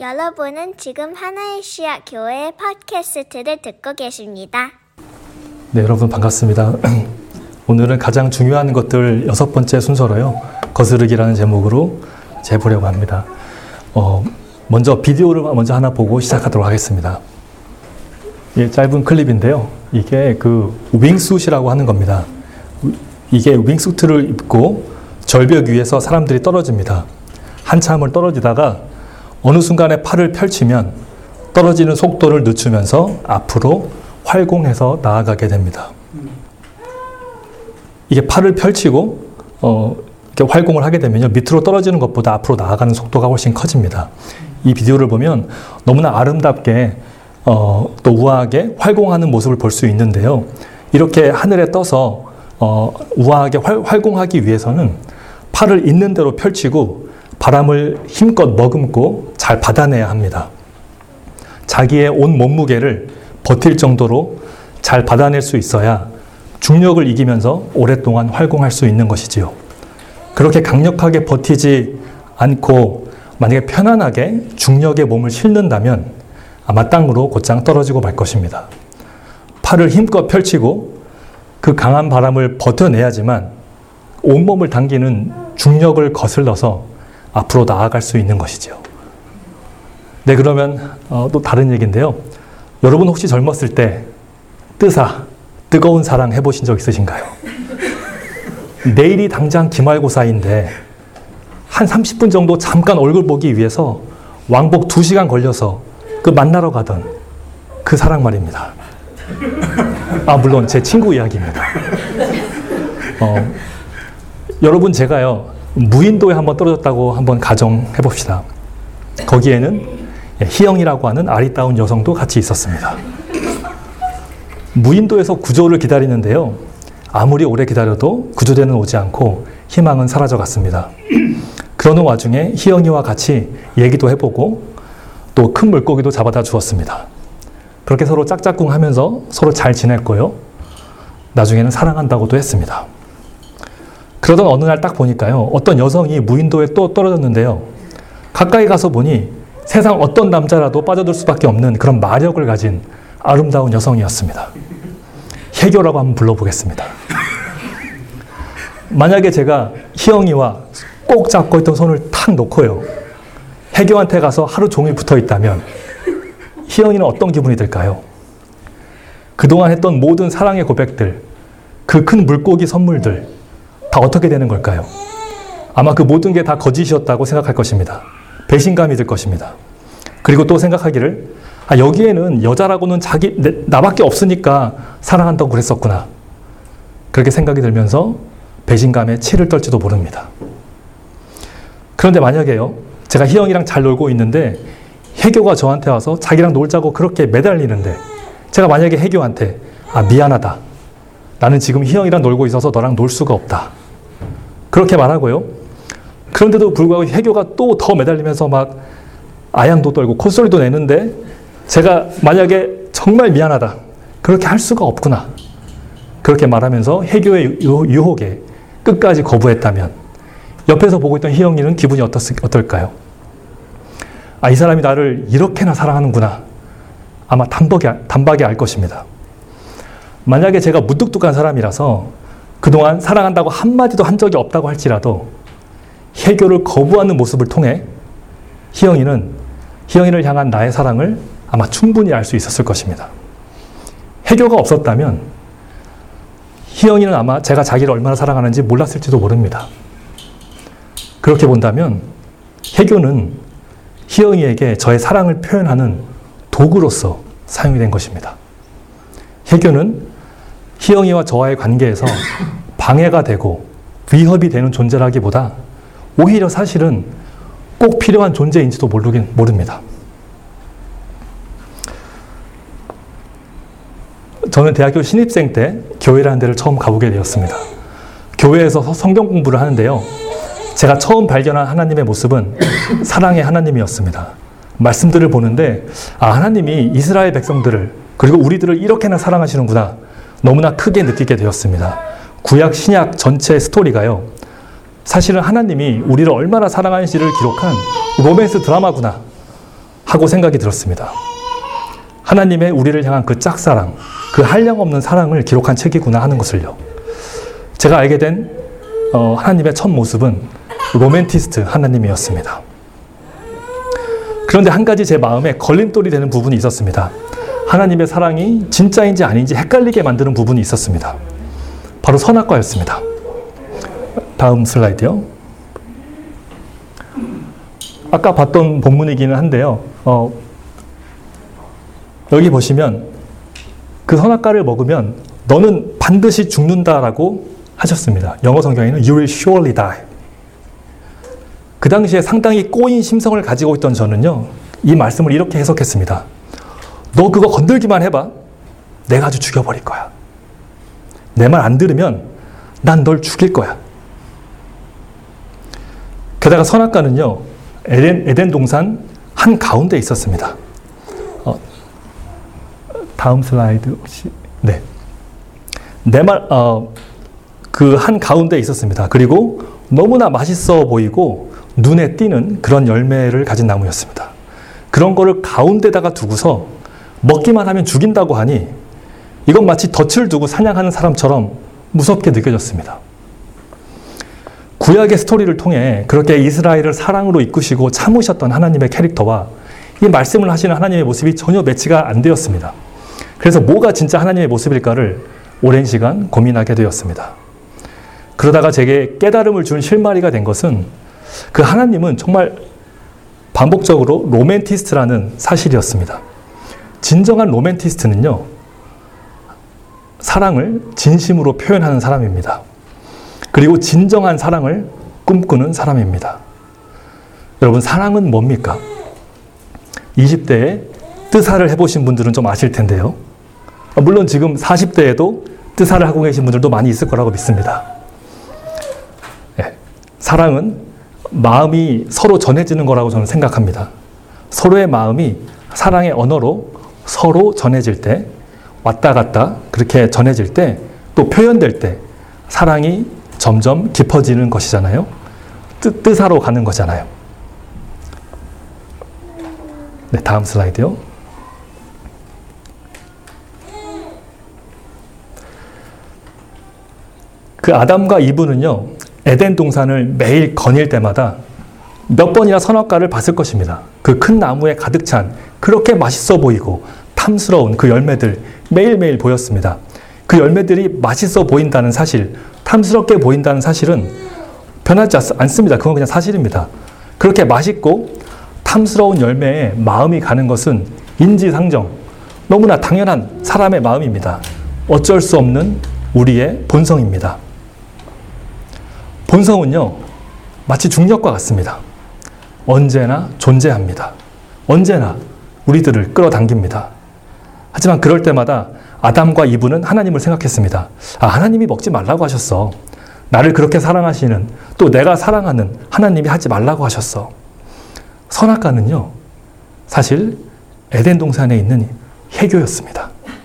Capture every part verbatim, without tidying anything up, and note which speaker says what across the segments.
Speaker 1: 여러분은 지금 하나의 씨앗 교회의 팟캐스트를 듣고 계십니다.
Speaker 2: 네, 여러분 반갑습니다. 오늘은 가장 중요한 것들 여섯 번째 순서로요. 거스르기라는 제목으로 재보려고 합니다. 어, 먼저 비디오를 먼저 하나 보고 시작하도록 하겠습니다. 예, 짧은 클립인데요. 이게 그 윙수트라고 하는 겁니다. 이게 윙수트를 입고 절벽 위에서 사람들이 떨어집니다. 한참을 떨어지다가 어느 순간에 팔을 펼치면 떨어지는 속도를 늦추면서 앞으로 활공해서 나아가게 됩니다. 이게 팔을 펼치고 어, 이렇게 활공을 하게 되면요, 밑으로 떨어지는 것보다 앞으로 나아가는 속도가 훨씬 커집니다. 이 비디오를 보면 너무나 아름답게 어, 또 우아하게 활공하는 모습을 볼 수 있는데요. 이렇게 하늘에 떠서 어, 우아하게 활, 활공하기 위해서는 팔을 있는 대로 펼치고 바람을 힘껏 머금고 잘 받아내야 합니다. 자기의 온 몸무게를 버틸 정도로 잘 받아낼 수 있어야 중력을 이기면서 오랫동안 활공할 수 있는 것이지요. 그렇게 강력하게 버티지 않고 만약에 편안하게 중력의 몸을 싣는다면 아마 땅으로 곧장 떨어지고 말 것입니다. 팔을 힘껏 펼치고 그 강한 바람을 버텨내야지만 온몸을 당기는 중력을 거슬러서 앞으로 나아갈 수 있는 것이죠. 네, 그러면 어, 또 다른 얘기인데요. 여러분 혹시 젊었을 때 뜨사, 뜨거운 사랑 해보신 적 있으신가요? 내일이 당장 기말고사인데 한 삼십 분 정도 잠깐 얼굴 보기 위해서 왕복 두 시간 걸려서 그 만나러 가던 그 사랑 말입니다. 아, 물론 제 친구 이야기입니다. 어, 여러분, 제가요 무인도에 한번 떨어졌다고 한번 가정해 봅시다. 거기에는 희영이라고 하는 아리따운 여성도 같이 있었습니다. 무인도에서 구조를 기다리는데요, 아무리 오래 기다려도 구조대는 오지 않고 희망은 사라져 갔습니다. 그러는 와중에 희영이와 같이 얘기도 해보고 또 큰 물고기도 잡아다 주었습니다. 그렇게 서로 짝짝꿍 하면서 서로 잘 지냈고요, 나중에는 사랑한다고도 했습니다. 그러던 어느 날 딱 보니까요, 어떤 여성이 무인도에 또 떨어졌는데요, 가까이 가서 보니 세상 어떤 남자라도 빠져들 수밖에 없는 그런 마력을 가진 아름다운 여성이었습니다. 해교라고 한번 불러보겠습니다. 만약에 제가 희영이와 꼭 잡고 있던 손을 탁 놓고요, 해교한테 가서 하루 종일 붙어 있다면 희영이는 어떤 기분이 들까요? 그동안 했던 모든 사랑의 고백들, 그 큰 물고기 선물들 다 어떻게 되는 걸까요? 아마 그 모든 게 다 거짓이었다고 생각할 것입니다. 배신감이 들 것입니다. 그리고 또 생각하기를, 아, 여기에는 여자라고는 자기, 내, 나밖에 없으니까 사랑한다고 그랬었구나. 그렇게 생각이 들면서 배신감에 치를 떨지도 모릅니다. 그런데 만약에요, 제가 희영이랑 잘 놀고 있는데 해교가 저한테 와서 자기랑 놀자고 그렇게 매달리는데 제가 만약에 해교한테, 아, 미안하다. 나는 지금 희영이랑 놀고 있어서 너랑 놀 수가 없다. 그렇게 말하고요. 그런데도 불구하고 해교가 또 더 매달리면서 막 아양도 떨고 콧소리도 내는데 제가 만약에 정말 미안하다. 그렇게 할 수가 없구나. 그렇게 말하면서 해교의 유혹에 끝까지 거부했다면 옆에서 보고 있던 희영이는 기분이 어떻, 어떨까요? 아, 이 사람이 나를 이렇게나 사랑하는구나. 아마 단박에, 단박에 알 것입니다. 만약에 제가 무뚝뚝한 사람이라서 그동안 사랑한다고 한마디도 한 적이 없다고 할지라도 해교를 거부하는 모습을 통해 희영이는 희영이를 향한 나의 사랑을 아마 충분히 알 수 있었을 것입니다. 해교가 없었다면 희영이는 아마 제가 자기를 얼마나 사랑하는지 몰랐을지도 모릅니다. 그렇게 본다면 해교는 희영이에게 저의 사랑을 표현하는 도구로서 사용이 된 것입니다. 해교는 희영이와 저와의 관계에서 방해가 되고 위협이 되는 존재라기보다 오히려 사실은 꼭 필요한 존재인지도 모르긴 모릅니다. 저는 대학교 신입생 때 교회라는 데를 처음 가보게 되었습니다. 교회에서 성경 공부를 하는데요, 제가 처음 발견한 하나님의 모습은 사랑의 하나님이었습니다. 말씀들을 보는데, 아, 하나님이 이스라엘 백성들을 그리고 우리들을 이렇게나 사랑하시는구나, 너무나 크게 느끼게 되었습니다. 구약 신약 전체 스토리가요, 사실은 하나님이 우리를 얼마나 사랑하는지를 기록한 로맨스 드라마구나. 하고 생각이 들었습니다. 하나님의 우리를 향한 그 짝사랑, 그 한량없는 사랑을 기록한 책이구나 하는 것을요. 제가 알게 된 어, 하나님의 첫 모습은 로맨티스트 하나님이었습니다. 그런데 한 가지 제 마음에 걸림돌이 되는 부분이 있었습니다. 하나님의 사랑이 진짜인지 아닌지 헷갈리게 만드는 부분이 있었습니다. 바로 선악과였습니다. 다음 슬라이드요. 아까 봤던 본문이기는 한데요. 어, 여기 보시면 그 선악과를 먹으면 너는 반드시 죽는다라고 하셨습니다. 영어 성경에는 You will surely die. 그 당시에 상당히 꼬인 심성을 가지고 있던 저는요, 이 말씀을 이렇게 해석했습니다. 너 그거 건들기만 해봐. 내가 아주 죽여버릴 거야. 내 말 안 들으면 난 널 죽일 거야. 게다가 선악과는요, 에덴, 에덴 동산 한 가운데 있었습니다. 어, 다음 슬라이드 혹시, 네. 내 말, 어, 그 한 가운데 있었습니다. 그리고 너무나 맛있어 보이고 눈에 띄는 그런 열매를 가진 나무였습니다. 그런 거를 가운데다가 두고서 먹기만 하면 죽인다고 하니 이건 마치 덫을 두고 사냥하는 사람처럼 무섭게 느껴졌습니다. 구약의 스토리를 통해 그렇게 이스라엘을 사랑으로 이끄시고 참으셨던 하나님의 캐릭터와 이 말씀을 하시는 하나님의 모습이 전혀 매치가 안 되었습니다. 그래서 뭐가 진짜 하나님의 모습일까를 오랜 시간 고민하게 되었습니다. 그러다가 제게 깨달음을 준 실마리가 된 것은 그 하나님은 정말 반복적으로 로맨티스트라는 사실이었습니다. 진정한 로맨티스트는요, 사랑을 진심으로 표현하는 사람입니다. 그리고 진정한 사랑을 꿈꾸는 사람입니다. 여러분, 사랑은 뭡니까? 이십 대에 뜨사를 해보신 분들은 좀 아실 텐데요. 물론 지금 사십 대에도 뜨사를 하고 계신 분들도 많이 있을 거라고 믿습니다. 네, 사랑은 마음이 서로 전해지는 거라고 저는 생각합니다. 서로의 마음이 사랑의 언어로 서로 전해질 때, 왔다 갔다 그렇게 전해질 때, 또 표현될 때 사랑이 점점 깊어지는 것이잖아요. 뜻, 뜻하러 가는 거잖아요. 네, 다음 슬라이드요. 그 아담과 이브는요, 에덴 동산을 매일 거닐 때마다 몇 번이나 선악과를 봤을 것입니다. 그 큰 나무에 가득 찬 그렇게 맛있어 보이고 탐스러운 그 열매들 매일매일 보였습니다. 그 열매들이 맛있어 보인다는 사실, 탐스럽게 보인다는 사실은 변하지 않습니다. 그건 그냥 사실입니다. 그렇게 맛있고 탐스러운 열매에 마음이 가는 것은 인지상정, 너무나 당연한 사람의 마음입니다. 어쩔 수 없는 우리의 본성입니다. 본성은요, 마치 중력과 같습니다. 언제나 존재합니다. 언제나 우리들을 끌어당깁니다. 하지만 그럴 때마다 아담과 이브는 하나님을 생각했습니다. 아, 하나님이 먹지 말라고 하셨어. 나를 그렇게 사랑하시는, 또 내가 사랑하는 하나님이 하지 말라고 하셨어. 선악과는요, 사실 에덴 동산에 있는 해교였습니다.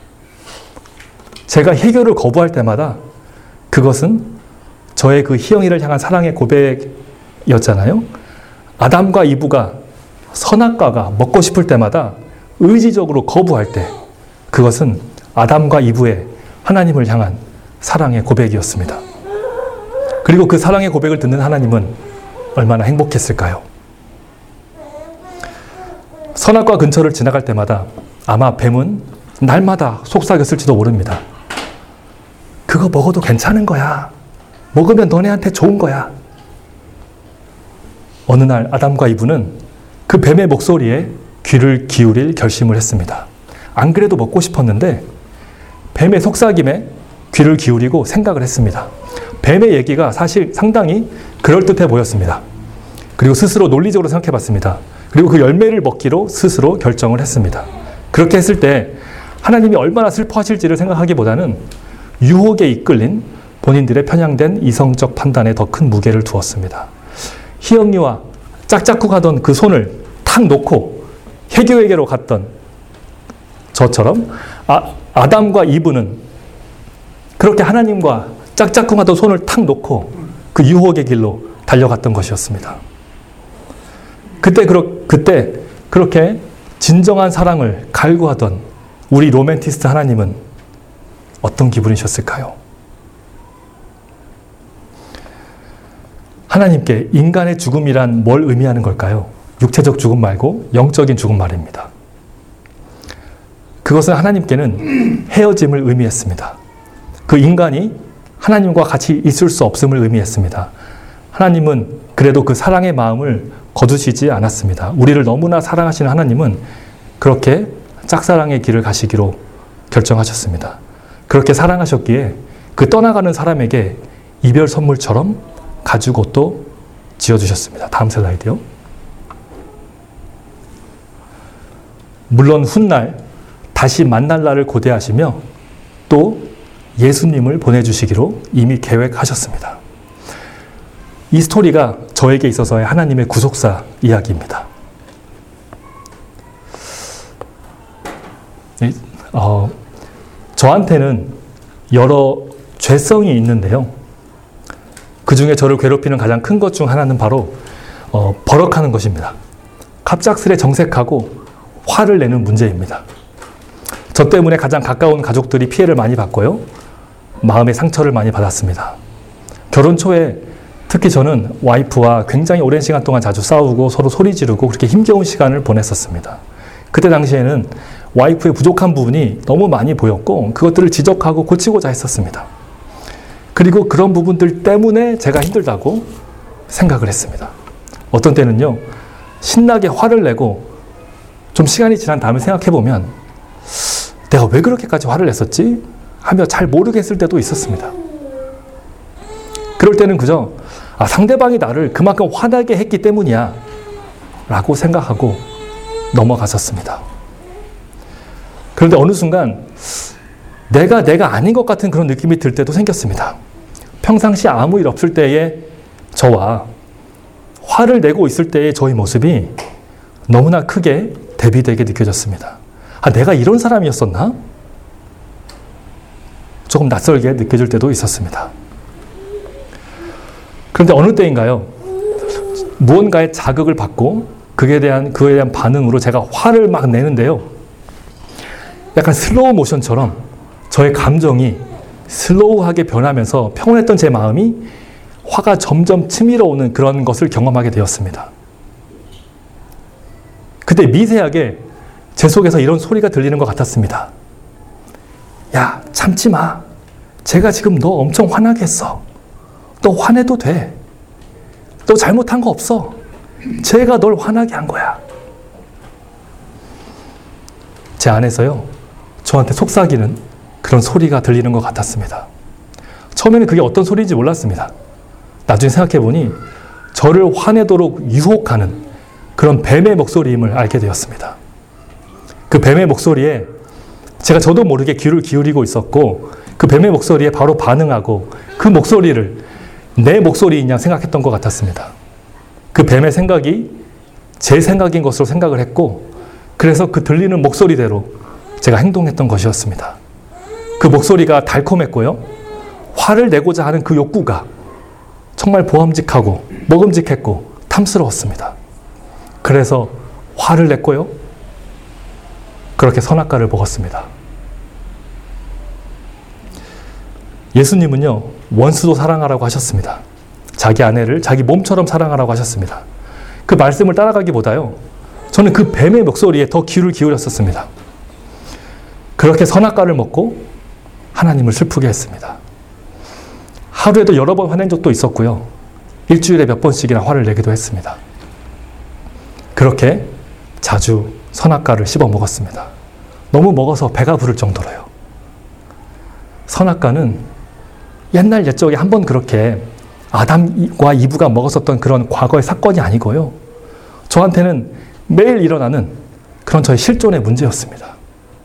Speaker 2: 제가 해교를 거부할 때마다 그것은 저의 그 희영이를 향한 사랑의 고백이었잖아요. 아담과 이브가 선악과가 먹고 싶을 때마다 의지적으로 거부할 때 그것은 아담과 이브의 하나님을 향한 사랑의 고백이었습니다. 그리고 그 사랑의 고백을 듣는 하나님은 얼마나 행복했을까요? 선악과 근처를 지나갈 때마다 아마 뱀은 날마다 속삭였을지도 모릅니다. 그거 먹어도 괜찮은 거야. 먹으면 너네한테 좋은 거야. 어느 날 아담과 이브는 그 뱀의 목소리에 귀를 기울일 결심을 했습니다. 안 그래도 먹고 싶었는데 뱀의 속삭임에 귀를 기울이고 생각을 했습니다. 뱀의 얘기가 사실 상당히 그럴듯해 보였습니다. 그리고 스스로 논리적으로 생각해 봤습니다. 그리고 그 열매를 먹기로 스스로 결정을 했습니다. 그렇게 했을 때 하나님이 얼마나 슬퍼하실지를 생각하기보다는 유혹에 이끌린 본인들의 편향된 이성적 판단에 더 큰 무게를 두었습니다. 희영이와 짝짝꿍하던 그 손을 탁 놓고 해교에게로 갔던 저처럼 아, 아담과 이브는 그렇게 하나님과 짝짝꿍하던 손을 탁 놓고 그 유혹의 길로 달려갔던 것이었습니다. 그때, 그러, 그때 그렇게 진정한 사랑을 갈구하던 우리 로맨티스트 하나님은 어떤 기분이셨을까요? 하나님께 인간의 죽음이란 뭘 의미하는 걸까요? 육체적 죽음 말고 영적인 죽음 말입니다. 그것은 하나님께는 헤어짐을 의미했습니다. 그 인간이 하나님과 같이 있을 수 없음을 의미했습니다. 하나님은 그래도 그 사랑의 마음을 거두시지 않았습니다. 우리를 너무나 사랑하시는 하나님은 그렇게 짝사랑의 길을 가시기로 결정하셨습니다. 그렇게 사랑하셨기에 그 떠나가는 사람에게 이별 선물처럼 가죽옷도 지어주셨습니다. 다음 슬라이드요. 물론 훗날 다시 만날 날을 고대하시며 또 예수님을 보내주시기로 이미 계획하셨습니다. 이 스토리가 저에게 있어서의 하나님의 구속사 이야기입니다. 어, 저한테는 여러 죄성이 있는데요. 그 중에 저를 괴롭히는 가장 큰 것 중 하나는 바로 어, 버럭하는 것입니다. 갑작스레 정색하고 화를 내는 문제입니다. 저 때문에 가장 가까운 가족들이 피해를 많이 받고요. 마음의 상처를 많이 받았습니다. 결혼 초에 특히 저는 와이프와 굉장히 오랜 시간 동안 자주 싸우고 서로 소리 지르고 그렇게 힘겨운 시간을 보냈었습니다. 그때 당시에는 와이프의 부족한 부분이 너무 많이 보였고 그것들을 지적하고 고치고자 했었습니다. 그리고 그런 부분들 때문에 제가 힘들다고 생각을 했습니다. 어떤 때는요, 신나게 화를 내고 좀 시간이 지난 다음에 생각해보면 내가 왜 그렇게까지 화를 냈었지? 하며 잘 모르겠을 때도 있었습니다. 그럴 때는 그저 아, 상대방이 나를 그만큼 화나게 했기 때문이야 라고 생각하고 넘어갔었습니다. 그런데 어느 순간 내가 내가 아닌 것 같은 그런 느낌이 들 때도 생겼습니다. 평상시 아무 일 없을 때의 저와 화를 내고 있을 때의 저의 모습이 너무나 크게 대비되게 느껴졌습니다. 아, 내가 이런 사람이었었나? 조금 낯설게 느껴질 때도 있었습니다. 그런데 어느 때인가요? 무언가의 자극을 받고 그에 대한, 그에 대한 반응으로 제가 화를 막 내는데요. 약간 슬로우 모션처럼 저의 감정이 슬로우하게 변하면서 평온했던 제 마음이 화가 점점 치밀어 오는 그런 것을 경험하게 되었습니다. 그때 미세하게 제 속에서 이런 소리가 들리는 것 같았습니다. 야, 참지 마. 제가 지금 너 엄청 화나게 했어. 너 화내도 돼. 너 잘못한 거 없어. 제가 널 화나게 한 거야. 제 안에서요, 저한테 속삭이는 그런 소리가 들리는 것 같았습니다. 처음에는 그게 어떤 소리인지 몰랐습니다. 나중에 생각해보니 저를 화내도록 유혹하는 그런 뱀의 목소리임을 알게 되었습니다. 그 뱀의 목소리에 제가 저도 모르게 귀를 기울이고 있었고 그 뱀의 목소리에 바로 반응하고 그 목소리를 내 목소리이냐 생각했던 것 같았습니다. 그 뱀의 생각이 제 생각인 것으로 생각을 했고 그래서 그 들리는 목소리대로 제가 행동했던 것이었습니다. 그 목소리가 달콤했고요. 화를 내고자 하는 그 욕구가 정말 보암직하고 먹음직했고 탐스러웠습니다. 그래서 화를 냈고요. 그렇게 선악과를 먹었습니다. 예수님은요, 원수도 사랑하라고 하셨습니다. 자기 아내를 자기 몸처럼 사랑하라고 하셨습니다. 그 말씀을 따라가기보다요, 저는 그 뱀의 목소리에 더 귀를 기울였었습니다. 그렇게 선악과를 먹고 하나님을 슬프게 했습니다. 하루에도 여러 번 화낸 적도 있었고요. 일주일에 몇 번씩이나 화를 내기도 했습니다. 그렇게 자주 선악과를 씹어 먹었습니다. 너무 먹어서 배가 부를 정도로요. 선악과는 옛날 옛적에 한번 그렇게 아담과 이브가 먹었었던 그런 과거의 사건이 아니고요. 저한테는 매일 일어나는 그런 저의 실존의 문제였습니다.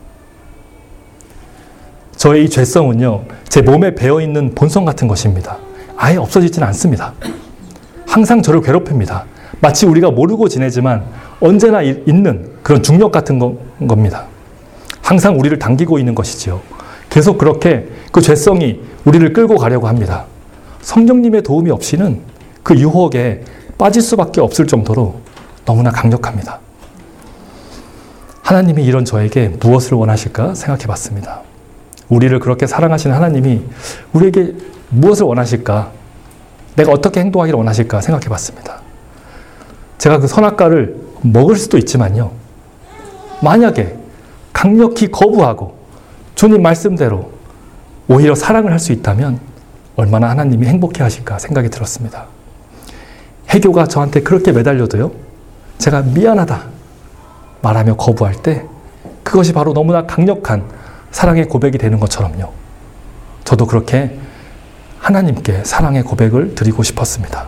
Speaker 2: 저의 이 죄성은요, 제 몸에 배어있는 본성 같은 것입니다. 아예 없어지지는 않습니다. 항상 저를 괴롭힙니다. 마치 우리가 모르고 지내지만 언제나 있는 그런 중력 같은 거, 겁니다. 항상 우리를 당기고 있는 것이지요. 계속 그렇게 그 죄성이 우리를 끌고 가려고 합니다. 성령님의 도움이 없이는 그 유혹에 빠질 수밖에 없을 정도로 너무나 강력합니다. 하나님이 이런 저에게 무엇을 원하실까 생각해 봤습니다. 우리를 그렇게 사랑하시는 하나님이 우리에게 무엇을 원하실까? 내가 어떻게 행동하기를 원하실까 생각해 봤습니다. 제가 그 선악과를 먹을 수도 있지만요. 만약에 강력히 거부하고 주님 말씀대로 오히려 사랑을 할 수 있다면 얼마나 하나님이 행복해 하실까 생각이 들었습니다. 해교가 저한테 그렇게 매달려도요. 제가 미안하다 말하며 거부할 때 그것이 바로 너무나 강력한 사랑의 고백이 되는 것처럼요. 저도 그렇게 하나님께 사랑의 고백을 드리고 싶었습니다.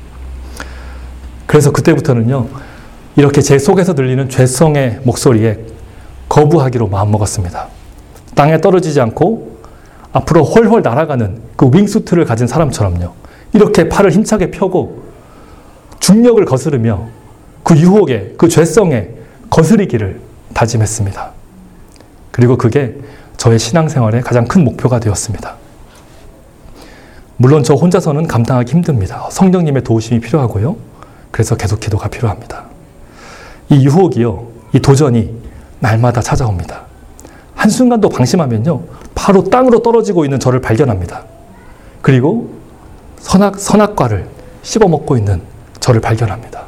Speaker 2: 그래서 그때부터는요. 이렇게 제 속에서 들리는 죄성의 목소리에 거부하기로 마음먹었습니다. 땅에 떨어지지 않고 앞으로 훨훨 날아가는 그 윙수트를 가진 사람처럼요. 이렇게 팔을 힘차게 펴고 중력을 거스르며 그 유혹에, 그 죄성에 거스리기를 다짐했습니다. 그리고 그게 저의 신앙생활의 가장 큰 목표가 되었습니다. 물론 저 혼자서는 감당하기 힘듭니다. 성령님의 도우심이 필요하고요. 그래서 계속 기도가 필요합니다. 이 유혹이요, 이 도전이 날마다 찾아옵니다. 한순간도 방심하면요, 바로 땅으로 떨어지고 있는 저를 발견합니다. 그리고 선악, 선악과를 씹어먹고 있는 저를 발견합니다.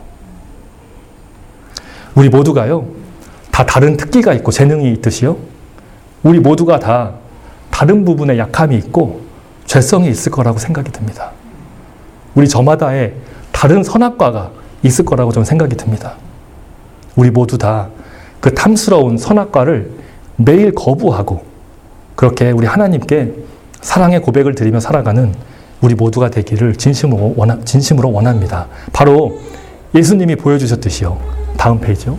Speaker 2: 우리 모두가요, 다 다른 특기가 있고 재능이 있듯이요, 우리 모두가 다 다른 부분에 약함이 있고 죄성이 있을 거라고 생각이 듭니다. 우리 저마다의 다른 선악과가 있을 거라고 저는 생각이 듭니다. 우리 모두 다 그 탐스러운 선악과를 매일 거부하고 그렇게 우리 하나님께 사랑의 고백을 드리며 살아가는 우리 모두가 되기를 진심으로, 원하, 진심으로 원합니다. 바로 예수님이 보여주셨듯이요. 다음 페이지요.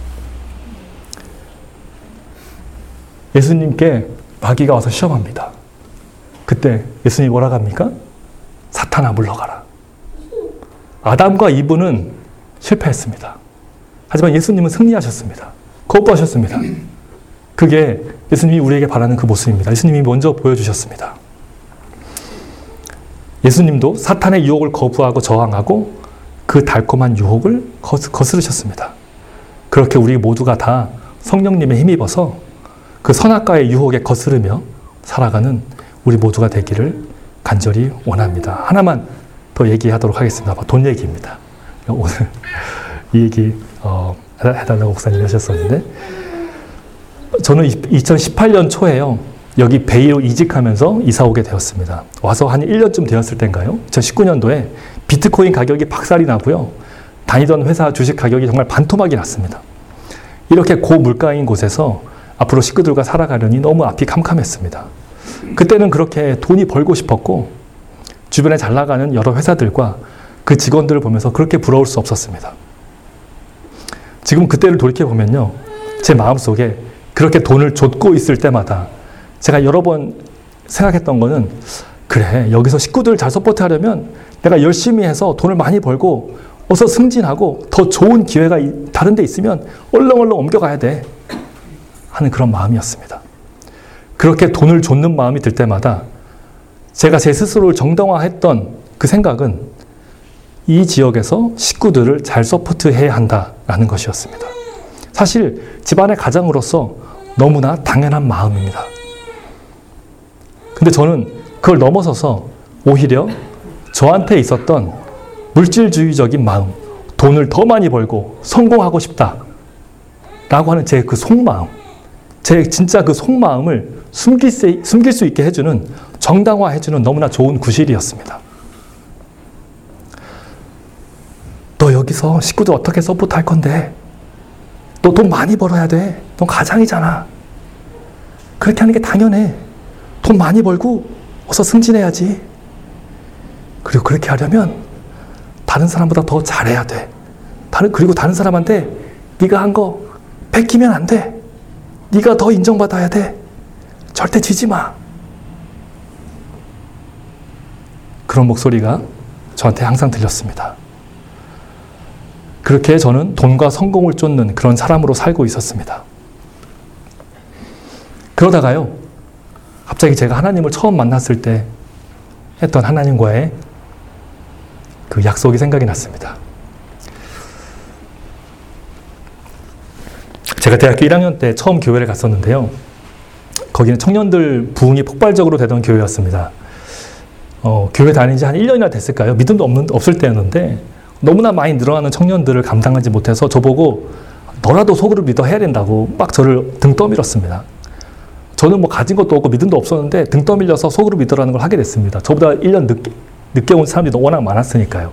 Speaker 2: 예수님께 마귀가 와서 시험합니다. 그때 예수님이 뭐라고 합니까? 사탄아 물러가라. 아담과 이브는 실패했습니다. 하지만 예수님은 승리하셨습니다. 거부하셨습니다. 그게 예수님이 우리에게 바라는 그 모습입니다. 예수님이 먼저 보여주셨습니다. 예수님도 사탄의 유혹을 거부하고 저항하고 그 달콤한 유혹을 거스르셨습니다. 그렇게 우리 모두가 다 성령님에 힘입어서 그 선악과의 유혹에 거스르며 살아가는 우리 모두가 되기를 간절히 원합니다. 하나만 더 얘기하도록 하겠습니다. 돈 얘기입니다. 오늘 이 얘기 어, 해달라고 목사님이 하셨었는데, 저는 이천십팔 년 초에요, 여기 베이로 이직하면서 이사 오게 되었습니다. 와서 한 일 년쯤 되었을 때인가요? 이천십구 년도에 비트코인 가격이 박살이 나고요. 다니던 회사 주식 가격이 정말 반토막이 났습니다. 이렇게 고물가인 곳에서 앞으로 식구들과 살아가려니 너무 앞이 캄캄했습니다. 그때는 그렇게 돈이 벌고 싶었고 주변에 잘 나가는 여러 회사들과 그 직원들을 보면서 그렇게 부러울 수 없었습니다. 지금 그때를 돌이켜보면요, 제 마음속에 그렇게 돈을 좇고 있을 때마다 제가 여러 번 생각했던 거는, 그래, 여기서 식구들을 잘 서포트하려면 내가 열심히 해서 돈을 많이 벌고 어서 승진하고 더 좋은 기회가 다른 데 있으면 얼렁얼렁 옮겨가야 돼 하는 그런 마음이었습니다. 그렇게 돈을 좇는 마음이 들 때마다 제가 제 스스로를 정당화했던 그 생각은 이 지역에서 식구들을 잘 서포트해야 한다라는 것이었습니다. 사실 집안의 가장으로서 너무나 당연한 마음입니다. 근데 저는 그걸 넘어서서 오히려 저한테 있었던 물질주의적인 마음, 돈을 더 많이 벌고 성공하고 싶다 라고 하는 제 그 속마음, 제 진짜 그 속마음을 숨길 수, 숨길 수 있게 해주는, 정당화해주는 너무나 좋은 구실이었습니다. 너 여기서 식구들 어떻게 서포트 할 건데? 너 돈 많이 벌어야 돼. 넌 가장이잖아. 그렇게 하는 게 당연해. 돈 많이 벌고 어서 승진해야지. 그리고 그렇게 하려면 다른 사람보다 더 잘해야 돼. 다른, 그리고 다른 사람한테 네가 한 거 뺏기면 안 돼. 네가 더 인정받아야 돼. 절대 지지 마. 그런 목소리가 저한테 항상 들렸습니다. 그렇게 저는 돈과 성공을 쫓는 그런 사람으로 살고 있었습니다. 그러다가요, 갑자기 제가 하나님을 처음 만났을 때 했던 하나님과의 그 약속이 생각이 났습니다. 제가 대학교 일 학년 때 처음 교회를 갔었는데요. 거기는 청년들 부흥이 폭발적으로 되던 교회였습니다. 어, 교회 다닌 지 한 일 년이나 됐을까요? 믿음도 없는, 없을 때였는데 너무나 많이 늘어나는 청년들을 감당하지 못해서 저보고 너라도 속으로 믿어 해야 된다고 막 저를 등 떠밀었습니다. 저는 뭐 가진 것도 없고 믿음도 없었는데 등 떠밀려서 속으로 믿으라는 걸 하게 됐습니다. 저보다 일 년 늦게, 늦게 온 사람들이 워낙 많았으니까요.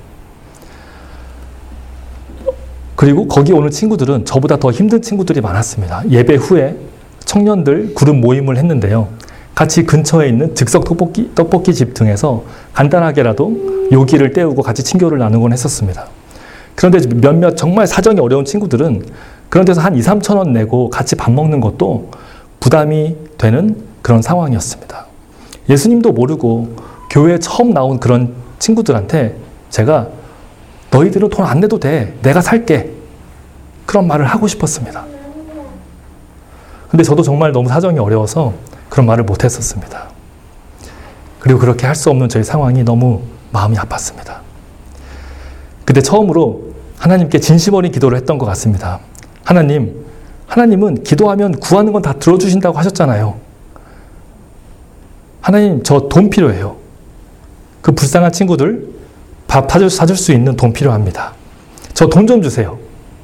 Speaker 2: 그리고 거기 오는 친구들은 저보다 더 힘든 친구들이 많았습니다. 예배 후에 청년들 그룹 모임을 했는데요. 같이 근처에 있는 즉석 떡볶이, 떡볶이 집 등에서 간단하게라도 요기를 때우고 같이 친교를 나누곤 했었습니다. 그런데 몇몇 정말 사정이 어려운 친구들은 그런 데서 한 이, 삼천 원 내고 같이 밥 먹는 것도 부담이 되는 그런 상황이었습니다. 예수님도 모르고 교회에 처음 나온 그런 친구들한테 제가 너희들은 돈 안 내도 돼. 내가 살게. 그런 말을 하고 싶었습니다. 근데 저도 정말 너무 사정이 어려워서 그런 말을 못 했었습니다. 그리고 그렇게 할 수 없는 저희 상황이 너무 마음이 아팠습니다. 그때 처음으로 하나님께 진심 어린 기도를 했던 것 같습니다. 하나님, 하나님은 기도하면 구하는 건 다 들어주신다고 하셨잖아요. 하나님, 저 돈 필요해요. 그 불쌍한 친구들 밥 사줄, 사줄 수 있는 돈 필요합니다. 저 돈 좀 주세요.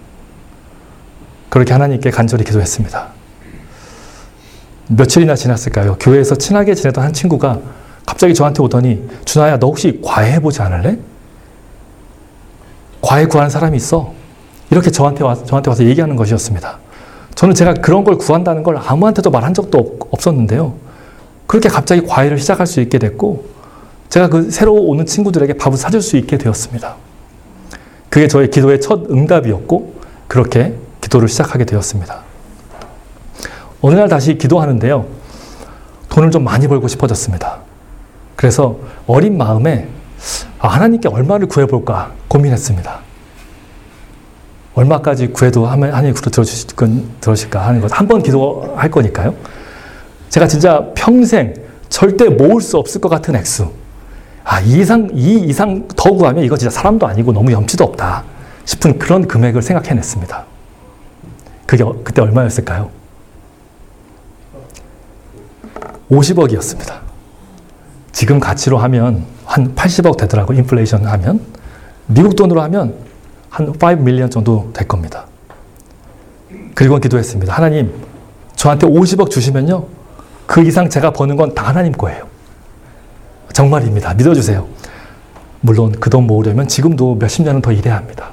Speaker 2: 그렇게 하나님께 간절히 기도했습니다. 며칠이나 지났을까요? 교회에서 친하게 지내던 한 친구가 갑자기 저한테 오더니 준하야, 너 혹시 과외 해보지 않을래? 과외 구하는 사람이 있어. 이렇게 저한테, 와, 저한테 와서 얘기하는 것이었습니다. 저는 제가 그런 걸 구한다는 걸 아무한테도 말한 적도 없, 없었는데요. 그렇게 갑자기 과외를 시작할 수 있게 됐고 제가 그 새로 오는 친구들에게 밥을 사줄 수 있게 되었습니다. 그게 저의 기도의 첫 응답이었고 그렇게 기도를 시작하게 되었습니다. 어느 날 다시 기도하는데요. 돈을 좀 많이 벌고 싶어졌습니다. 그래서 어린 마음에 아, 하나님께 얼마를 구해볼까 고민했습니다. 얼마까지 구해도 하나님 들어주실 건 들어주실까 하는 것. 한 번 기도할 거니까요. 제가 진짜 평생 절대 모을 수 없을 것 같은 액수. 아, 이 이상, 이 이상 더 구하면 이거 진짜 사람도 아니고 너무 염치도 없다 싶은 그런 금액을 생각해냈습니다. 그게 그때 얼마였을까요? 오십억이었습니다. 지금 가치로 하면 한 팔십억 되더라고요. 인플레이션 하면. 미국 돈으로 하면 한 오 밀리언 정도 될 겁니다. 그리고 기도했습니다. 하나님, 저한테 오십억 주시면요. 그 이상 제가 버는 건 다 하나님 거예요. 정말입니다. 믿어주세요. 물론 그 돈 모으려면 지금도 몇십 년은 더 일해야 합니다.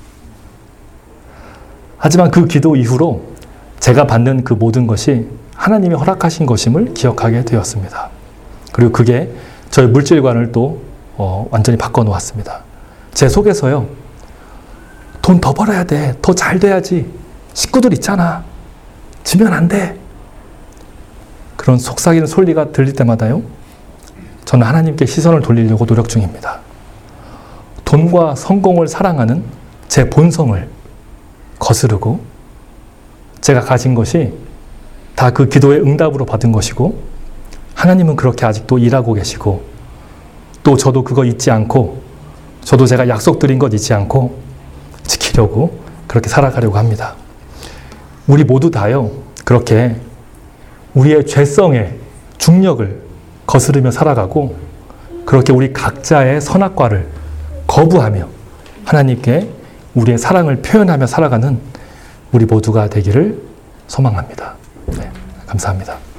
Speaker 2: 하지만 그 기도 이후로 제가 받는 그 모든 것이 하나님이 허락하신 것임을 기억하게 되었습니다. 그리고 그게 저의 물질관을 또 어, 완전히 바꿔놓았습니다. 제 속에서요. 돈 더 벌어야 돼. 더 잘 돼야지. 식구들 있잖아. 지면 안 돼. 그런 속삭이는 소리가 들릴 때마다요. 저는 하나님께 시선을 돌리려고 노력 중입니다. 돈과 성공을 사랑하는 제 본성을 거스르고 제가 가진 것이 다 그 기도의 응답으로 받은 것이고 하나님은 그렇게 아직도 일하고 계시고 또 저도 그거 잊지 않고 저도 제가 약속드린 것 잊지 않고 지키려고 그렇게 살아가려고 합니다. 우리 모두 다요. 그렇게 우리의 죄성의 중력을 거스르며 살아가고 그렇게 우리 각자의 선악과를 거부하며 하나님께 우리의 사랑을 표현하며 살아가는 우리 모두가 되기를 소망합니다. 네, 감사합니다.